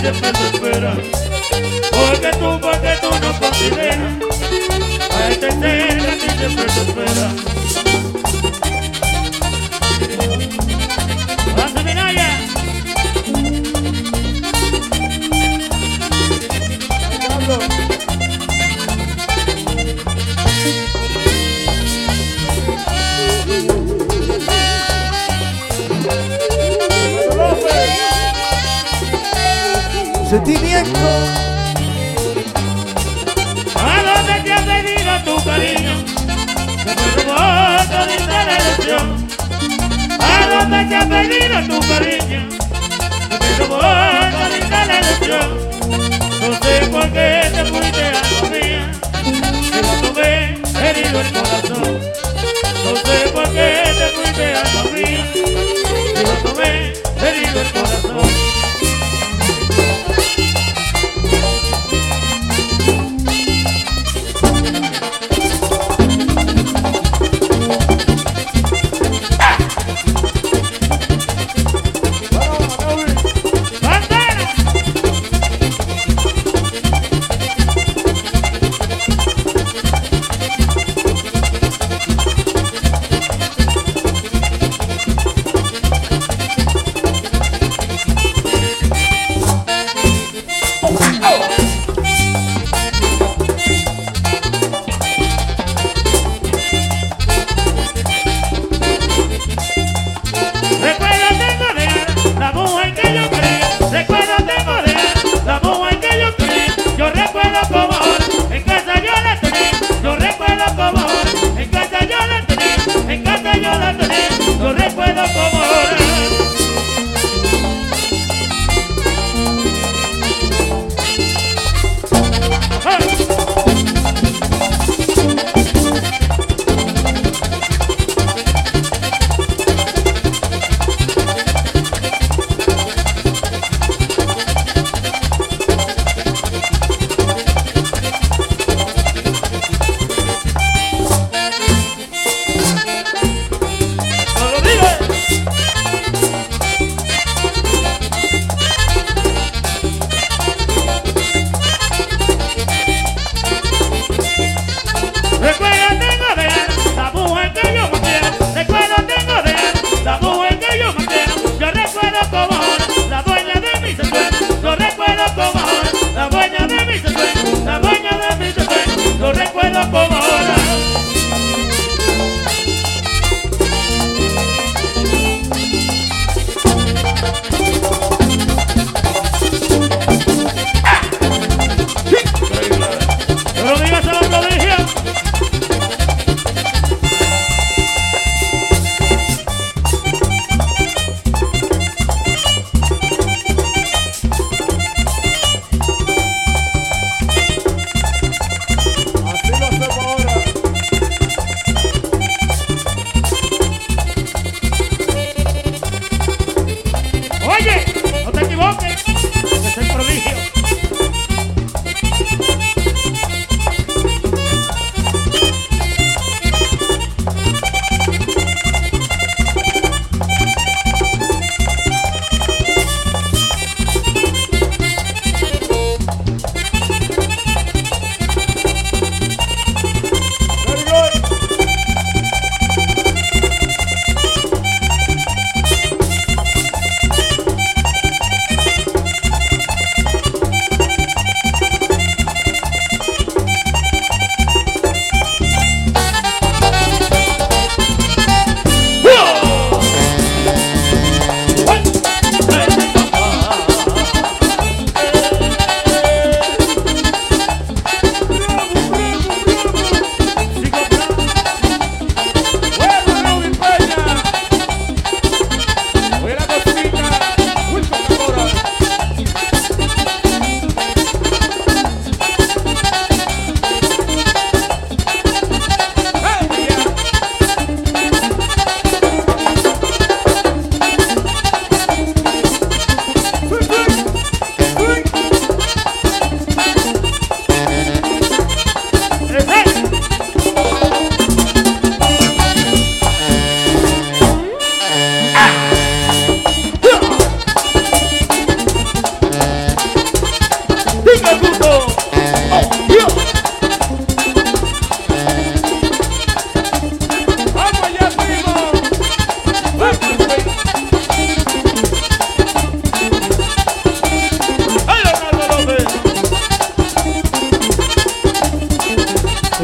siempre te espera. Porque tú no consideras a este ser que a ti siempre te espera. ¡Avanza, Minaya! Sentimiento. ¿A dónde te has venido tu cariño? Que me robó todita la ilusión. ¿A dónde te has venido tu cariño? Que me robó todita la ilusión. No sé por qué te fuiste, alma mía, que lo tomé herido el corazón. No sé por qué te fuiste, alma mía, que lo tomé herido el corazón.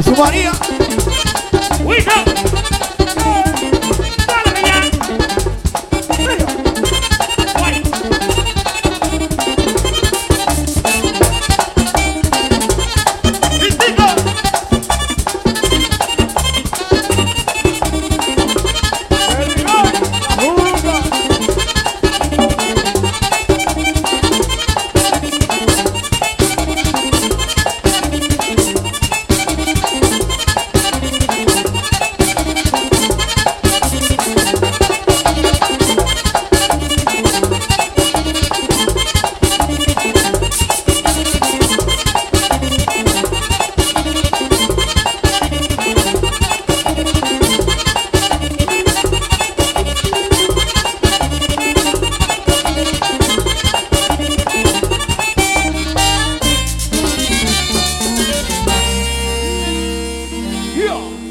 Jesús María. Uy, no. Dale, ya. Uy. Cristico. Yeah.